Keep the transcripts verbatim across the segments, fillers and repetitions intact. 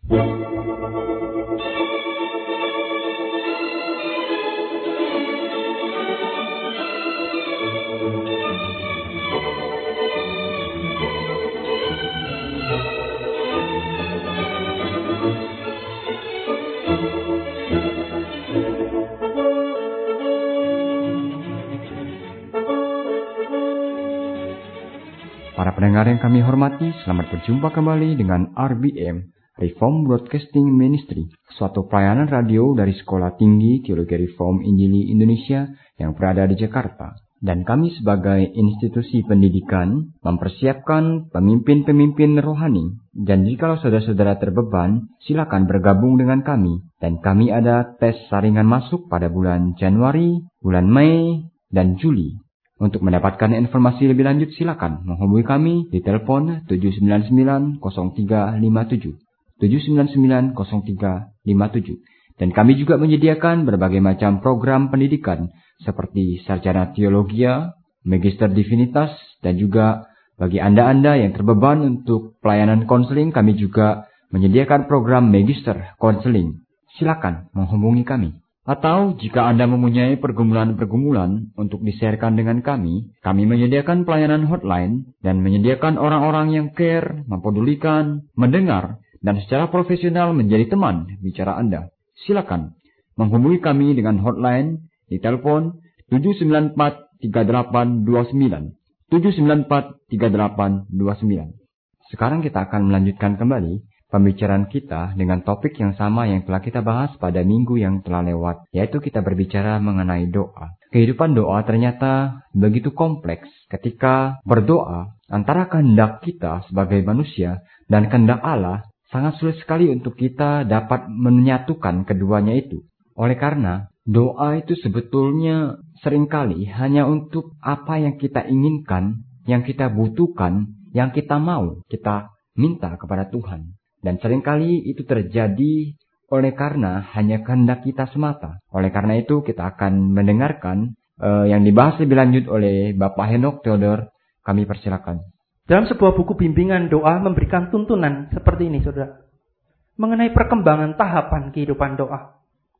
Para pendengar yang kami hormati, selamat berjumpa kembali dengan R B M, Reform Broadcasting Ministry, suatu pelayanan radio dari Sekolah Tinggi Teologi Reform Injili Indonesia yang berada di Jakarta. Dan kami sebagai institusi pendidikan mempersiapkan pemimpin-pemimpin rohani. Dan jikalau saudara-saudara terbeban, silakan bergabung dengan kami. Dan kami ada tes saringan masuk pada bulan Januari, bulan Mei, dan Juli. Untuk mendapatkan informasi lebih lanjut silakan menghubungi kami di telepon tujuh sembilan sembilan nol tiga lima tujuh, tujuh sembilan sembilan nol tiga lima tujuh. Dan kami juga menyediakan berbagai macam program pendidikan seperti sarjana teologia, magister divinitas, dan juga bagi Anda-Anda yang terbeban untuk pelayanan konseling, kami juga menyediakan program magister konseling. Silakan menghubungi kami. Atau jika Anda mempunyai pergumulan-pergumulan untuk di-sharekan dengan kami, kami menyediakan pelayanan hotline dan menyediakan orang-orang yang care, mempedulikan, mendengar, dan secara profesional menjadi teman bicara Anda. Silakan menghubungi kami dengan hotline di telepon tujuh sembilan empat tiga delapan dua sembilan, tujuh sembilan empat tiga delapan dua sembilan. Sekarang kita akan melanjutkan kembali pembicaraan kita dengan topik yang sama yang telah kita bahas pada minggu yang telah lewat, yaitu kita berbicara mengenai doa. Kehidupan doa ternyata begitu kompleks ketika berdoa antara kehendak kita sebagai manusia dan kehendak Allah sangat sulit sekali untuk kita dapat menyatukan keduanya itu. Oleh karena doa itu sebetulnya seringkali hanya untuk apa yang kita inginkan, yang kita butuhkan, yang kita mau kita minta kepada Tuhan. Dan seringkali itu terjadi oleh karena hanya kehendak kita semata. Oleh karena itu kita akan mendengarkan uh, yang dibahas lebih lanjut oleh Bapak Henok Theodor. Kami persilakan. Dalam sebuah buku bimbingan doa memberikan tuntunan seperti ini, saudara. Mengenai perkembangan tahapan kehidupan doa.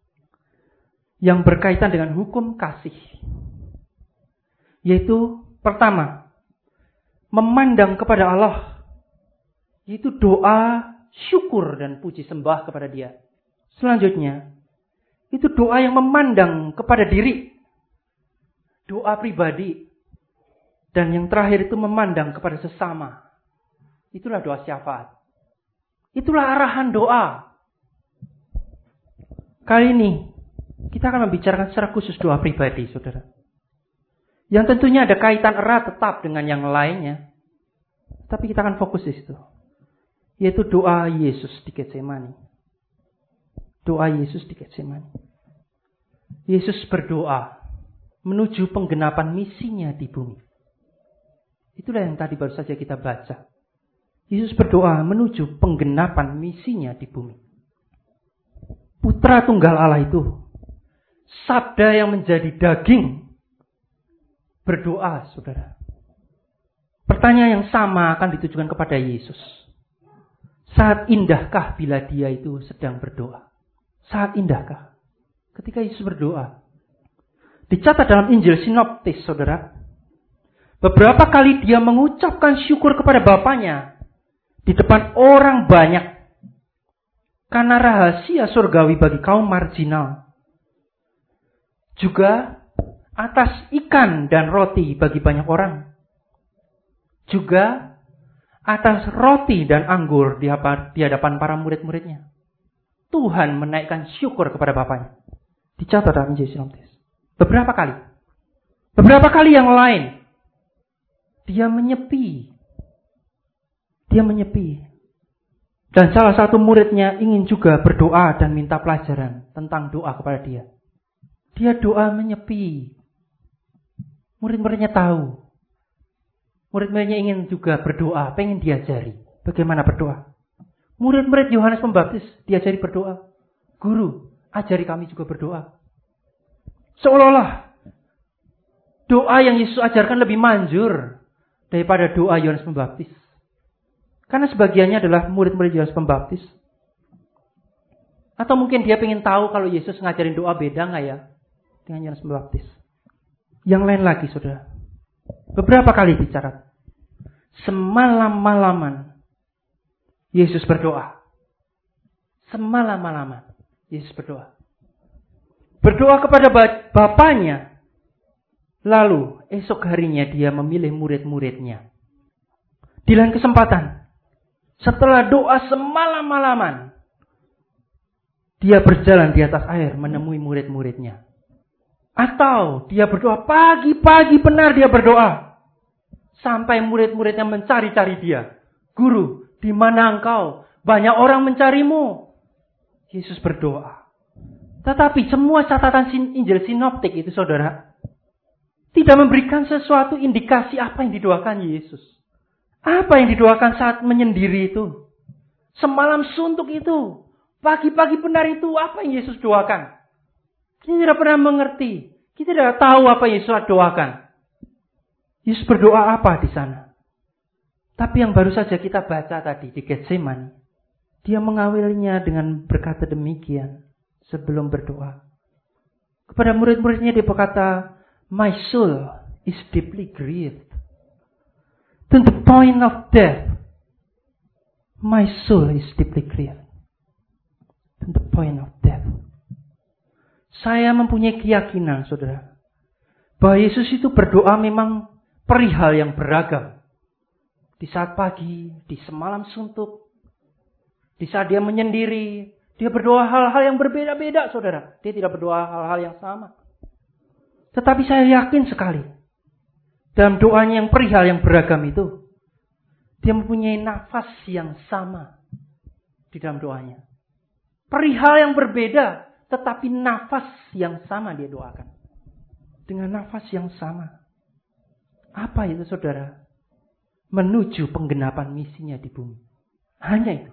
Yang berkaitan dengan hukum kasih. Yaitu pertama, memandang kepada Allah. Yaitu doa syukur dan puji sembah kepada Dia. Selanjutnya, itu doa yang memandang kepada diri. Doa pribadi. Dan yang terakhir itu memandang kepada sesama. Itulah doa syafaat. Itulah arahan doa. Kali ini, kita akan membicarakan secara khusus doa pribadi, saudara. Yang tentunya ada kaitan erat tetap dengan yang lainnya. Tapi kita akan fokus di situ. Yaitu doa Yesus di Getsemani. Doa Yesus di Getsemani. Yesus berdoa menuju penggenapan misinya di bumi. Itulah yang tadi baru saja kita baca. Yesus berdoa menuju penggenapan misinya di bumi. Putra Tunggal Allah itu, sabda yang menjadi daging, berdoa, saudara. Pertanyaan yang sama akan ditujukan kepada Yesus. Saat indahkah bila Dia itu sedang berdoa? Saat indahkah? Ketika Yesus berdoa. Dicatat dalam Injil Sinoptis, saudara. Beberapa kali Dia mengucapkan syukur kepada Bapanya. Di depan orang banyak. Karena rahasia surgawi bagi kaum marginal. Juga atas ikan dan roti bagi banyak orang. Juga atas roti dan anggur di hadapan para murid-muridnya. Tuhan menaikkan syukur kepada Bapanya. Dicatat dalam Injil Sinoptis. Beberapa kali. Beberapa kali yang lain. Dia menyepi. Dia menyepi. Dan salah satu muridnya ingin juga berdoa dan minta pelajaran tentang doa kepada dia. Dia doa menyepi. Murid-muridnya tahu. Murid-muridnya ingin juga berdoa, pengen diajari bagaimana berdoa. Murid-murid Yohanes Pembaptis diajari berdoa. Guru, ajari kami juga berdoa. Seolah-olah doa yang Yesus ajarkan lebih manjur daripada doa Yohanes Pembaptis. Karena sebagiannya adalah murid-murid Yohanes Pembaptis. Atau mungkin dia ingin tahu kalau Yesus ngajarin doa beda nggak ya dengan Yohanes Pembaptis. Yang lain lagi, saudara. Beberapa kali bicara. Semalam-malaman Yesus berdoa. Semalam-malaman Yesus berdoa. Berdoa kepada Bapanya. Lalu esok harinya dia memilih murid-muridnya. Di lain kesempatan, setelah doa semalam-malaman, dia berjalan di atas air menemui murid-muridnya. Atau dia berdoa pagi-pagi benar dia berdoa. Sampai murid-muridnya mencari-cari dia. Guru, di mana engkau? Banyak orang mencarimu. Yesus berdoa. Tetapi semua catatan Injil sinoptik itu, saudara, tidak memberikan sesuatu indikasi apa yang didoakan Yesus. Apa yang didoakan saat menyendiri itu. Semalam suntuk itu. Pagi-pagi benar itu. Apa yang Yesus doakan? Kita tidak pernah mengerti. Kita tidak tahu apa yang Yesus doakan. Yesus berdoa apa di sana? Tapi yang baru saja kita baca tadi di Getsemani. Dia mengawalinya dengan berkata demikian sebelum berdoa. Kepada murid-muridnya dia berkata, "My soul is deeply grieved. To the point of death. My soul is deeply grieved. To the point of death." Saya mempunyai keyakinan, saudara, bahwa Yesus itu berdoa memang perihal yang beragam. Di saat pagi, di semalam suntuk, di saat dia menyendiri, dia berdoa hal-hal yang berbeda-beda, saudara. Dia tidak berdoa hal-hal yang sama. Tetapi saya yakin sekali, dalam doanya yang perihal yang beragam itu, dia mempunyai nafas yang sama di dalam doanya. Perihal yang berbeda, tetapi nafas yang sama dia doakan. Dengan nafas yang sama. Apa itu, saudara? Menuju penggenapan misinya di bumi. Hanya itu.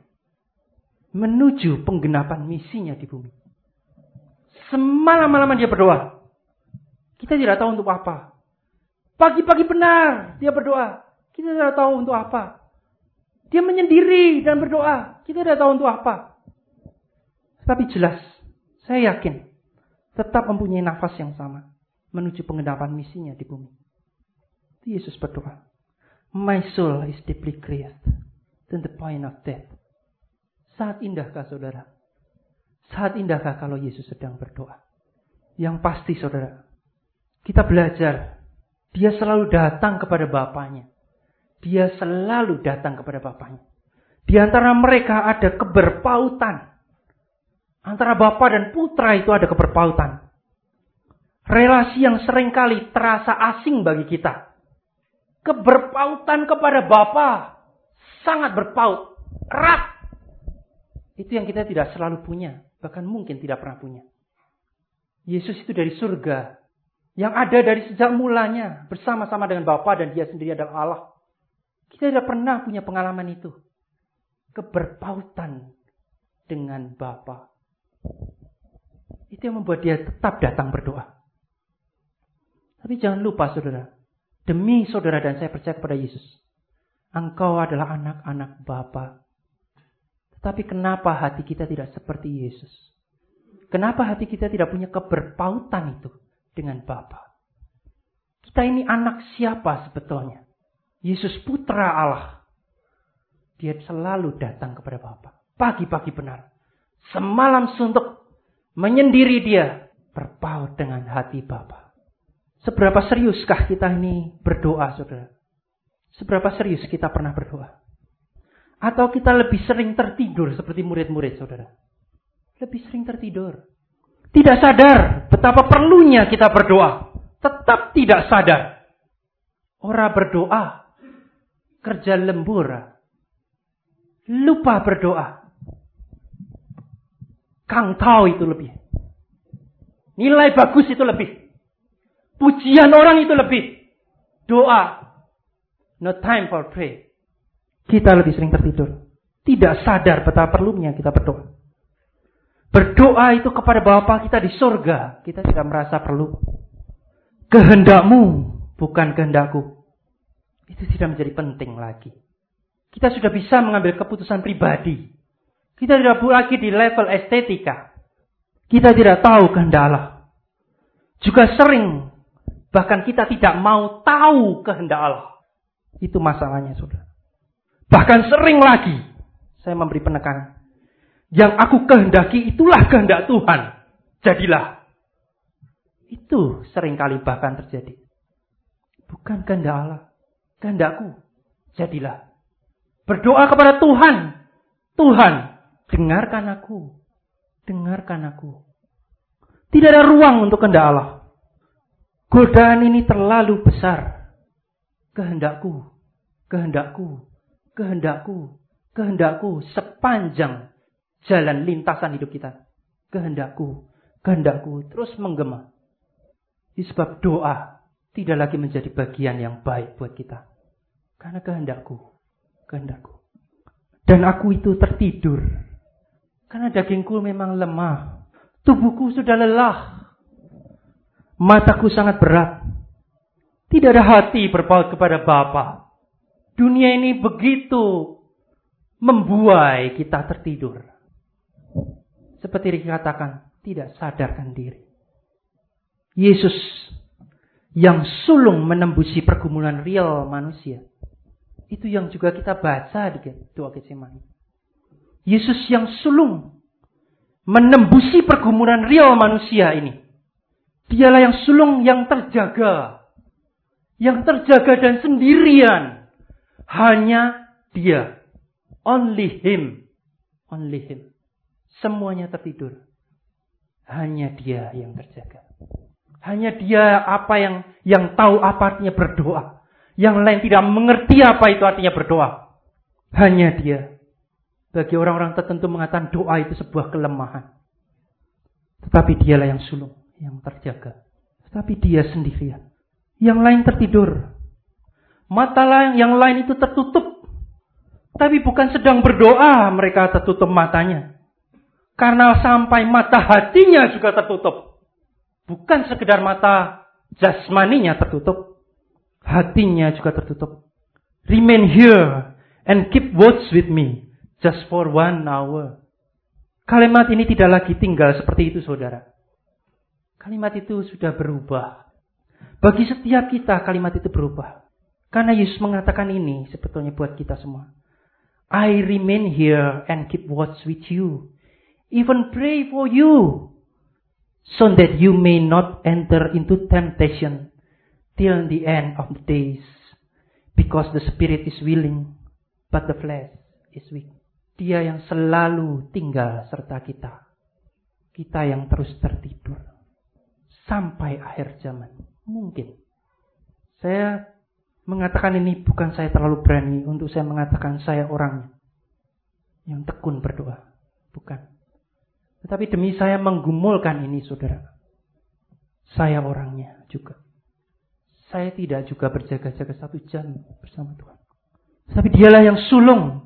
Menuju penggenapan misinya di bumi. Semalam-malaman dia berdoa. Kita tidak tahu untuk apa. Pagi-pagi benar dia berdoa. Kita tidak tahu untuk apa. Dia menyendiri dan berdoa. Kita tidak tahu untuk apa. Tapi jelas, saya yakin tetap mempunyai nafas yang sama menuju penggenapan misinya di bumi. Yesus berdoa, "My soul is deeply grieved to the point of death." Saat indahkah, saudara? Saat indahkah kalau Yesus sedang berdoa? Yang pasti, saudara, kita belajar, dia selalu datang kepada Bapanya. Dia selalu datang kepada Bapanya. Di antara mereka ada keberpautan. Antara Bapa dan Putra itu ada keberpautan. Relasi yang seringkali terasa asing bagi kita. Keberpautan kepada Bapa sangat berpaut, erat. Itu yang kita tidak selalu punya, bahkan mungkin tidak pernah punya. Yesus itu dari surga, yang ada dari sejak mulanya, bersama-sama dengan Bapa dan dia sendiri adalah Allah. Kita tidak pernah punya pengalaman itu. Keberpautan dengan Bapa. Itu yang membuat dia tetap datang berdoa. Tapi jangan lupa, saudara, demi saudara dan saya percaya kepada Yesus, engkau adalah anak-anak Bapa. Tetapi kenapa hati kita tidak seperti Yesus? Kenapa hati kita tidak punya keberpautan itu dengan Bapa? Kita ini anak siapa sebetulnya? Yesus Putra Allah. Dia selalu datang kepada Bapa. Pagi-pagi benar. Semalam suntuk. Menyendiri dia. Berpaut dengan hati Bapa. Seberapa seriuskah kita ini berdoa, saudara? Seberapa serius kita pernah berdoa? Atau kita lebih sering tertidur seperti murid-murid, saudara? Lebih sering tertidur. Tidak sadar betapa perlunya kita berdoa. Tetap tidak sadar. Ora berdoa. Kerja lembur. Lupa berdoa. Kang tahu itu lebih. Nilai bagus itu lebih. Pujian orang itu lebih. Doa. No time for pray. Kita lebih sering tertidur. Tidak sadar betapa perlunya kita berdoa. Berdoa itu kepada Bapa kita di surga. Kita tidak merasa perlu. Kehendakmu bukan kehendakku. Itu tidak menjadi penting lagi. Kita sudah bisa mengambil keputusan pribadi. Kita tidak lagi di level estetika. Kita tidak tahu kehendak Allah. Juga sering, bahkan kita tidak mau tahu kehendak Allah. Itu masalahnya, saudara. Bahkan sering lagi, saya memberi penekanan. Yang aku kehendaki itulah kehendak Tuhan. Jadilah. Itu seringkali bahkan terjadi. Bukan kehendak Allah. Kehendakku. Jadilah. Berdoa kepada Tuhan. Tuhan, dengarkan aku. Dengarkan aku. Tidak ada ruang untuk kehendak Allah. Godaan ini terlalu besar. Kehendakku. Kehendakku. Kehendakku. Kehendakku. Sepanjang jalan lintasan hidup kita. Kehendakku. Kehendakku. Terus menggema. Sebab doa tidak lagi menjadi bagian yang baik buat kita. Karena kehendakku. Kehendakku. Dan aku itu tertidur. Karena dagingku memang lemah. Tubuhku sudah lelah. Mataku sangat berat. Tidak ada hati berpaut kepada Bapa. Dunia ini begitu membuai kita tertidur. Seperti dikatakan, tidak sadarkan diri. Yesus yang sulung menembusi pergumulan real manusia. Itu yang juga kita baca di doa Getsemani. Yesus yang sulung menembusi pergumulan real manusia ini. Dialah yang sulung yang terjaga. Yang terjaga dan sendirian. Hanya dia. Only him. Only him. Semuanya tertidur. Hanya dia yang terjaga. Hanya dia apa yang yang tahu apa artinya berdoa. Yang lain tidak mengerti apa itu artinya berdoa. Hanya dia. Bagi orang-orang tertentu mengatakan doa itu sebuah kelemahan. Tetapi dialah yang sulung, yang terjaga. Tetapi dia sendirian. Yang lain tertidur. Mata yang lain itu tertutup. Tapi bukan sedang berdoa mereka tertutup matanya. Karena sampai mata hatinya juga tertutup. Bukan sekedar mata jasmaninya tertutup. Hatinya juga tertutup. Remain here and keep watch with me. Just for one hour. Kalimat ini tidak lagi tinggal seperti itu, saudara. Kalimat itu sudah berubah. Bagi setiap kita kalimat itu berubah. Karena Yesus mengatakan ini sebetulnya buat kita semua. I remain here and keep watch with you. Even pray for you. So that you may not enter into temptation till the end of the days. Because the spirit is willing, but the flesh is weak. Dia yang selalu tinggal serta kita. Kita yang terus tertidur. Sampai akhir zaman. Mungkin. Saya mengatakan ini bukan saya terlalu berani untuk saya mengatakan saya orangnya yang tekun berdoa. Bukan. Tetapi demi saya menggumulkan ini, saudara. Saya orangnya juga. Saya tidak juga berjaga-jaga satu jam bersama Tuhan. Tapi dialah yang sulung.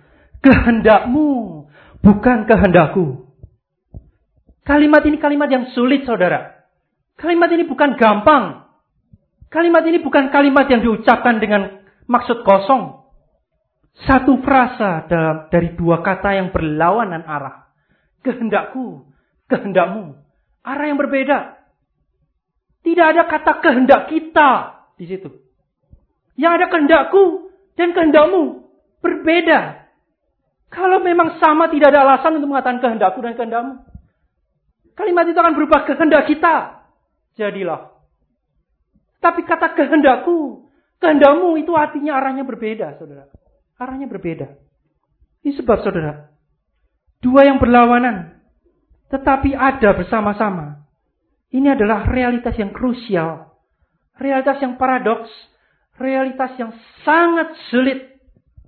Kehendakmu, bukan kehendakku. Kalimat ini kalimat yang sulit, saudara. Kalimat ini bukan gampang. Kalimat ini bukan kalimat yang diucapkan dengan maksud kosong. Satu frasa dalam, dari dua kata yang berlawanan arah. Kehendakku, kehendakmu. Arah yang berbeda. Tidak ada kata kehendak kita di situ. Yang ada kehendakku dan kehendakmu. Berbeda. Kalau memang sama tidak ada alasan untuk mengatakan kehendakku dan kehendakmu. Kalimat itu akan berubah kehendak kita. Jadilah. Tapi kata kehendakku, kehendakmu itu artinya arahnya berbeda, saudara. Arahnya berbeda. Ini sebab, saudara. Dua yang berlawanan, tetapi ada bersama-sama. Ini adalah realitas yang krusial. Realitas yang paradoks. Realitas yang sangat sulit.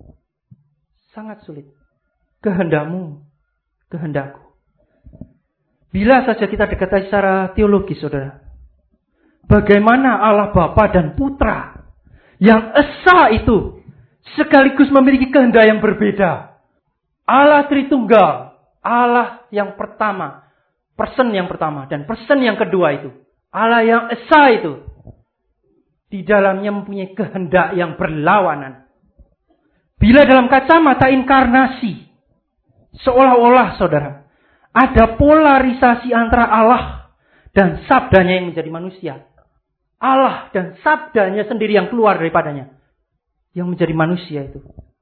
Sangat sulit. Kehendakmu, kehendakku. Bila saja kita dekati secara teologis, saudara. Bagaimana Allah Bapa dan Putra yang esa itu sekaligus memiliki kehendak yang berbeda. Allah Tritunggal, Allah yang pertama, person yang pertama dan person yang kedua itu, Allah yang esa itu, di dalamnya mempunyai kehendak yang berlawanan. Bila dalam kacamata inkarnasi, Seolah-olah saudara, ada polarisasi antara Allah dan sabdanya yang menjadi manusia. Allah dan sabdanya sendiri yang keluar daripadanya. Yang menjadi manusia itu.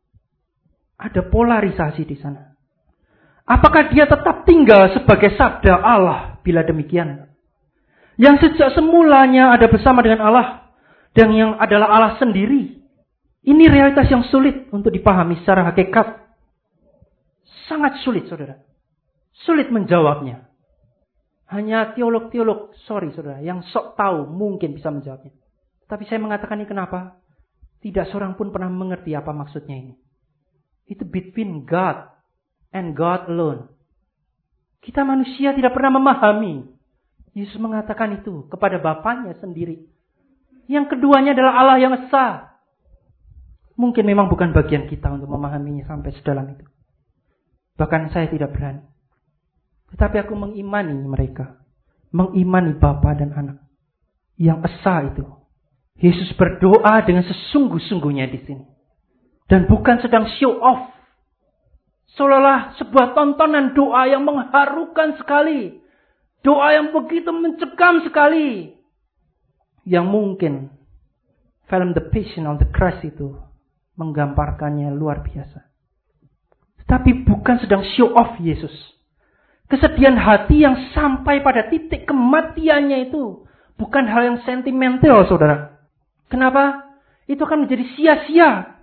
Ada polarisasi di sana. Apakah dia tetap tinggal sebagai sabda Allah bila demikian? Yang sejak semulanya ada bersama dengan Allah dan yang adalah Allah sendiri. Ini realitas yang sulit untuk dipahami secara hakikat. Sangat sulit, saudara. Sulit menjawabnya. Hanya teolog-teolog, sorry saudara, yang sok tahu mungkin bisa menjawabnya. Tapi saya mengatakan ini kenapa? Tidak seorang pun pernah mengerti apa maksudnya ini. Itu between God and God alone. Kita manusia tidak pernah memahami. Yesus mengatakan itu kepada Bapanya sendiri. Yang keduanya adalah Allah yang esa. Mungkin memang bukan bagian kita untuk memahaminya sampai sedalam itu. Bahkan saya tidak berani. Tetapi aku mengimani mereka. Mengimani Bapa dan Anak. Yang esa itu. Yesus berdoa dengan sesungguh-sungguhnya di sini. Dan bukan sedang show off. Seolah-olah sebuah tontonan doa yang mengharukan sekali. Doa yang begitu mencekam sekali. Yang mungkin film The Passion of the Christ itu menggambarkannya luar biasa. Tapi bukan sedang show off Yesus. Kesedihan hati yang sampai pada titik kematiannya itu bukan hal yang sentimental, saudara. Kenapa? Itu akan menjadi sia-sia.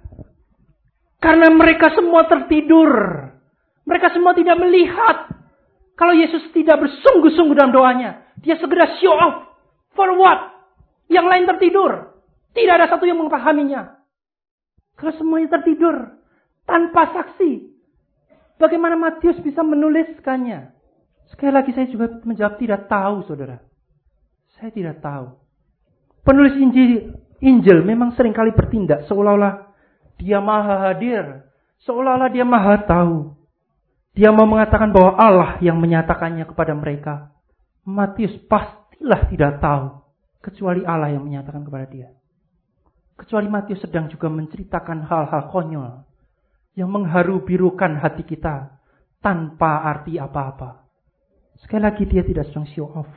Karena mereka semua tertidur. Mereka semua tidak melihat. Kalau Yesus tidak bersungguh-sungguh dalam doanya, dia segera show off. For what? Yang lain tertidur. Tidak ada satu yang memahaminya. Kalau semuanya tertidur tanpa saksi, bagaimana Matius bisa menuliskannya? Sekali lagi saya juga menjawab tidak tahu, saudara. Saya tidak tahu. Penulis Injil, Injil memang seringkali bertindak seolah-olah dia maha hadir. Seolah-olah dia maha tahu. Dia mau mengatakan bahwa Allah yang menyatakannya kepada mereka. Matius pastilah tidak tahu. Kecuali Allah yang menyatakan kepada dia. Kecuali Matius sedang juga menceritakan hal-hal konyol. Yang mengharu-birukan hati kita. Tanpa arti apa-apa. Sekali lagi dia tidak sedang show off.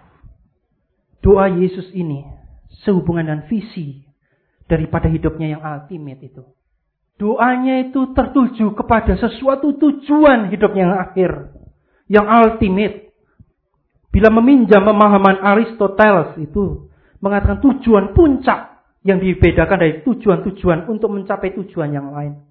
Doa Yesus ini sehubungan dengan visi daripada hidupnya yang ultimate itu. Doanya itu tertuju kepada sesuatu tujuan hidupnya yang akhir. Yang ultimate. Bila meminjam pemahaman Aristoteles itu mengatakan tujuan puncak yang dibedakan dari tujuan-tujuan untuk mencapai tujuan yang lain.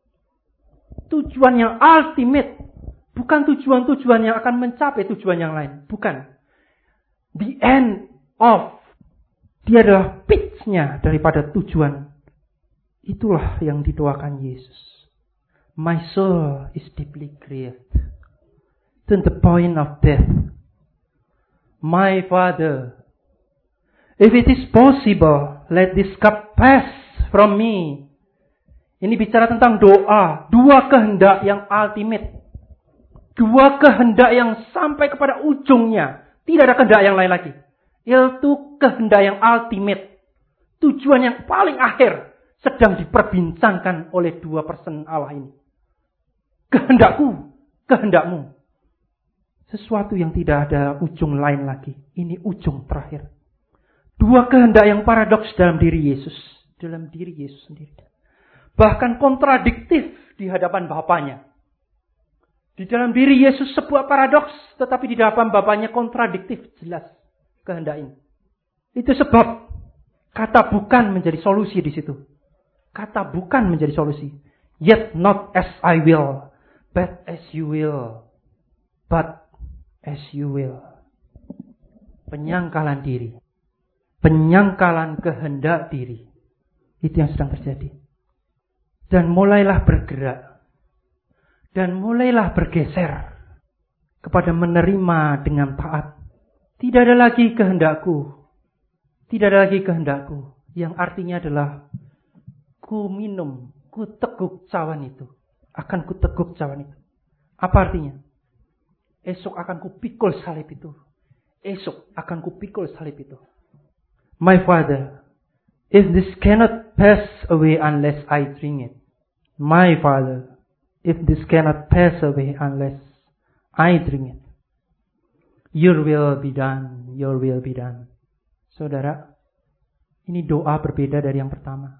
Tujuan yang ultimate. Bukan tujuan-tujuan yang akan mencapai tujuan yang lain. Bukan. The end of. Dia adalah pitch-nya daripada tujuan. Itulah yang didoakan Yesus. My soul is deeply grieved. To the point of death. My Father, if it is possible, let this cup pass from me. Ini bicara tentang doa. Dua kehendak yang ultimate. Dua kehendak yang sampai kepada ujungnya. Tidak ada kehendak yang lain lagi. Yaitu kehendak yang ultimate. Tujuan yang paling akhir. Sedang diperbincangkan oleh dua person Allah ini. Kehendakku, kehendakmu. Sesuatu yang tidak ada ujung lain lagi. Ini ujung terakhir. Dua kehendak yang paradoks dalam diri Yesus. Dalam diri Yesus sendiri. Bahkan kontradiktif di hadapan Bapanya. Di dalam diri Yesus sebuah paradoks. Tetapi di hadapan Bapanya kontradiktif. Jelas kehendak ini. Itu sebab kata bukan menjadi solusi di situ. Kata bukan menjadi solusi. Yet not as I will. But as you will. But as you will. Penyangkalan diri. Penyangkalan kehendak diri. Itu yang sedang terjadi. Dan mulailah bergerak. Dan mulailah bergeser. Kepada menerima dengan taat. Tidak ada lagi kehendakku. Tidak ada lagi kehendakku. Yang artinya adalah ku minum, ku teguk cawan itu. Akan ku teguk cawan itu. Apa artinya? Esok akan ku pikul salib itu. Esok akan ku pikul salib itu. My Father, if this cannot pass away unless I drink it. My Father, if this cannot pass away unless I drink it. Your will be done, your will be done. Saudara, ini doa berbeda dari yang pertama.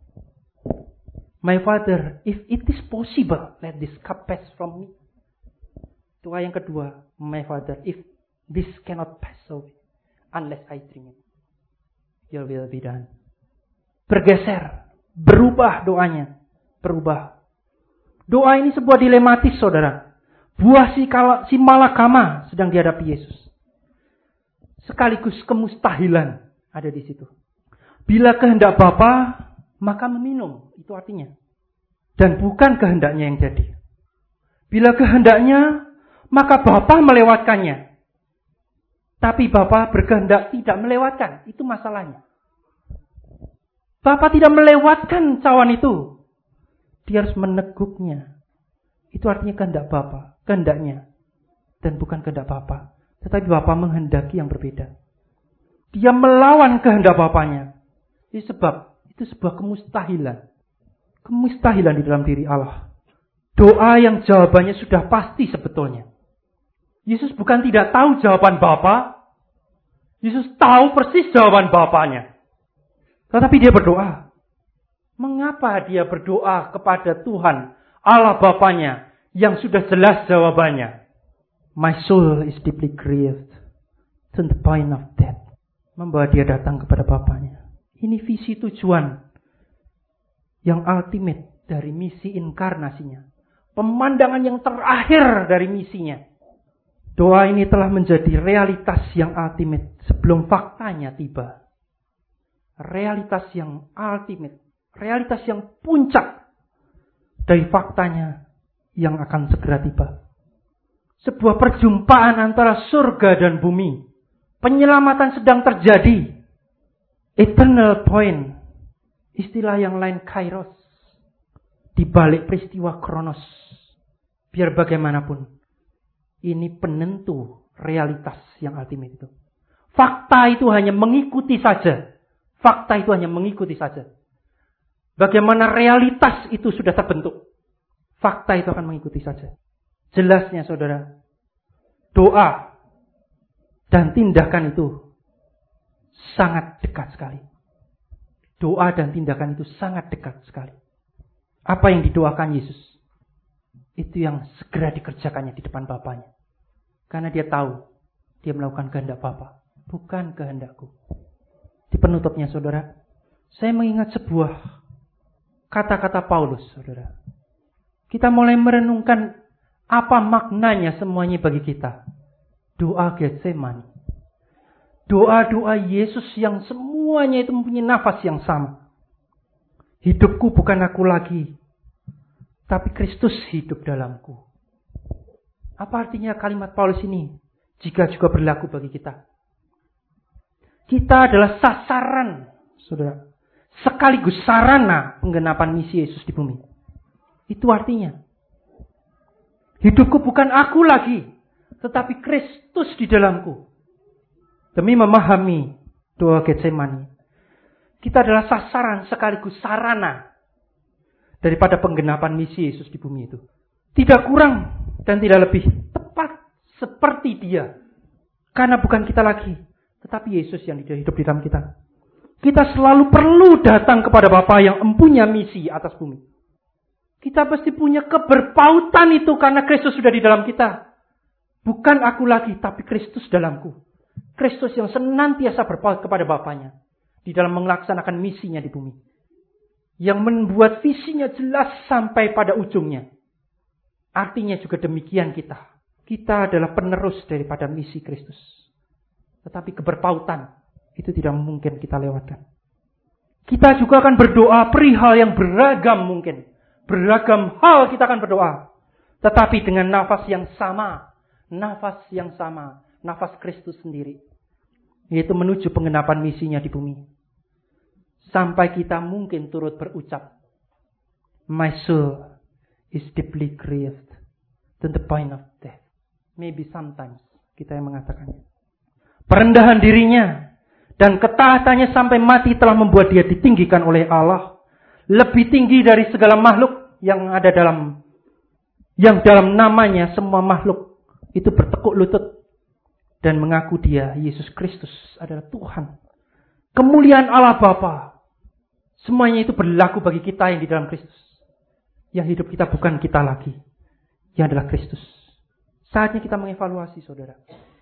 My Father, if it is possible, let this cup pass from me. Doa yang kedua, my Father, if this cannot pass away unless I drink it, your will be done. Bergeser, berubah doanya, berubah. Doa ini sebuah dilematis, saudara. Buah si, kala, si malakama sedang dihadapi Yesus. Sekaligus kemustahilan ada di situ. Bila kehendak Bapa, maka meminum. Itu artinya. Dan bukan kehendaknya yang jadi. Bila kehendaknya, maka Bapa melewatkannya. Tapi Bapa berkehendak tidak melewatkan. Itu masalahnya. Bapa tidak melewatkan cawan itu. Dia harus meneguknya. Itu artinya kehendak Bapa, kehendaknya. Dan bukan kehendak Bapa. Tetapi Bapa menghendaki yang berbeda. Dia melawan kehendak Bapanya. Ini sebab itu sebuah kemustahilan. Kemustahilan di dalam diri Allah. Doa yang jawabannya sudah pasti sebetulnya. Yesus bukan tidak tahu jawaban Bapa. Yesus tahu persis jawaban Bapanya. Tetapi dia berdoa. Mengapa dia berdoa kepada Tuhan Allah Bapanya yang sudah jelas jawabannya? My soul is deeply grieved to the point of death. Membawa dia datang kepada Bapanya. Ini visi tujuan yang ultimate dari misi inkarnasinya. Pemandangan yang terakhir dari misinya. Doa ini telah menjadi realitas yang ultimate sebelum faktanya tiba. Realitas yang ultimate. Realitas yang puncak dari faktanya yang akan segera tiba. Sebuah perjumpaan antara surga dan bumi. Penyelamatan sedang terjadi. Eternal point. Istilah yang lain kairos. Di balik peristiwa kronos. Biar bagaimanapun. Ini penentu realitas yang ultimate itu. Fakta itu hanya mengikuti saja. Fakta itu hanya mengikuti saja. Bagaimana realitas itu sudah terbentuk. Fakta itu akan mengikuti saja. Jelasnya saudara. Doa dan tindakan itu sangat dekat sekali. Doa dan tindakan itu sangat dekat sekali. Apa yang didoakan Yesus, itu yang segera dikerjakannya di depan Bapanya. Karena dia tahu, dia melakukan kehendak Bapa, bukan kehendakku. Di penutupnya saudara, saya mengingat sebuah kata-kata Paulus saudara. Kita mulai merenungkan apa maknanya semuanya bagi kita. Doa Getsemani. Doa-doa Yesus yang semuanya itu mempunyai nafas yang sama. Hidupku bukan aku lagi, tapi Kristus hidup dalamku. Apa artinya kalimat Paulus ini? Jika juga berlaku bagi kita. Kita adalah sasaran, saudara. Sekaligus sarana penggenapan misi Yesus di bumi. Itu artinya. Hidupku bukan aku lagi, tetapi Kristus di dalamku. Demi memahami doa Getsemani. Kita adalah sasaran sekaligus sarana daripada penggenapan misi Yesus di bumi itu. Tidak kurang dan tidak lebih. Tepat seperti dia. Karena bukan kita lagi, tetapi Yesus yang hidup di dalam kita. Kita selalu perlu datang kepada Bapa yang mempunyai misi atas bumi. Kita pasti punya keberpautan itu karena Kristus sudah di dalam kita. Bukan aku lagi, tapi Kristus dalamku. Kristus yang senantiasa berpaut kepada Bapanya. Di dalam melaksanakan misinya di bumi. Yang membuat visinya jelas sampai pada ujungnya. Artinya juga demikian kita. Kita adalah penerus daripada misi Kristus. Tetapi keberpautan itu tidak mungkin kita lewatkan. Kita juga akan berdoa perihal yang beragam mungkin. Beragam hal kita akan berdoa. Tetapi dengan nafas yang sama. Nafas yang sama. Nafas Kristus sendiri. Yaitu menuju penggenapan misinya di bumi. Sampai kita mungkin turut berucap. My soul is deeply grieved to the point of death. Maybe sometimes kita yang mengatakannya. Perendahan dirinya dan ketaatannya sampai mati telah membuat dia ditinggikan oleh Allah. Lebih tinggi dari segala makhluk yang ada dalam Yang dalam namanya semua makhluk itu bertekuk lutut dan mengaku dia, Yesus Kristus, adalah Tuhan. Kemuliaan Allah Bapa. Semuanya itu berlaku bagi kita yang di dalam Kristus. Yang hidup kita bukan kita lagi. Yang adalah Kristus. Saatnya kita mengevaluasi, saudara.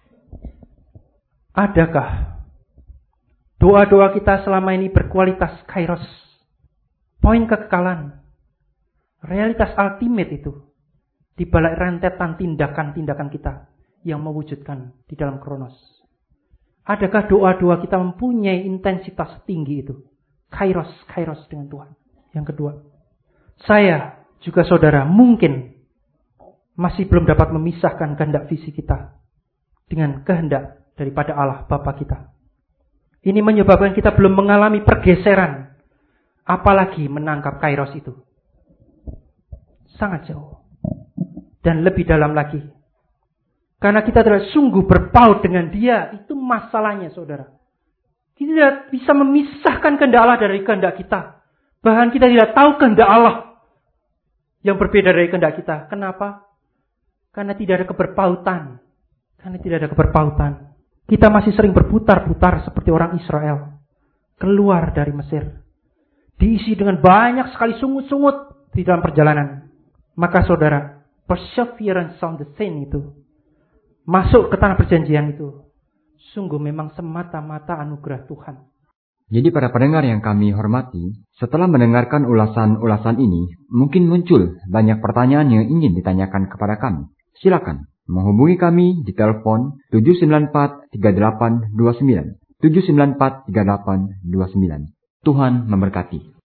Adakah doa-doa kita selama ini berkualitas kairos? Poin kekekalan. Realitas ultimate itu. Di balik rentetan tindakan-tindakan kita yang mewujudkan di dalam kronos. Adakah doa-doa kita mempunyai intensitas tinggi itu? Kairos, kairos dengan Tuhan. Yang kedua, saya juga saudara mungkin masih belum dapat memisahkan kehendak visi kita dengan kehendak daripada Allah Bapa kita. Ini menyebabkan kita belum mengalami pergeseran, apalagi menangkap kairos itu. Sangat jauh. Dan lebih dalam lagi. Karena kita tidak sungguh berpaut dengan dia, itu masalahnya saudara. Kita tidak bisa memisahkan kehendak Allah dari kehendak kita. Bahkan kita tidak tahu kehendak Allah yang berbeda dari kehendak kita. Kenapa? Karena tidak ada keberpautan. Karena tidak ada keberpautan. Kita masih sering berputar-putar seperti orang Israel. Keluar dari Mesir. Diisi dengan banyak sekali sungut-sungut di dalam perjalanan. Maka saudara, perseverance on the saint itu, masuk ke tanah perjanjian itu, sungguh memang semata-mata anugerah Tuhan. Jadi para pendengar yang kami hormati, setelah mendengarkan ulasan-ulasan ini, mungkin muncul banyak pertanyaan yang ingin ditanyakan kepada kami. Silakan menghubungi kami di telepon tujuh sembilan empat tiga delapan dua sembilan, tujuh sembilan empat tiga delapan dua sembilan. Tuhan memberkati.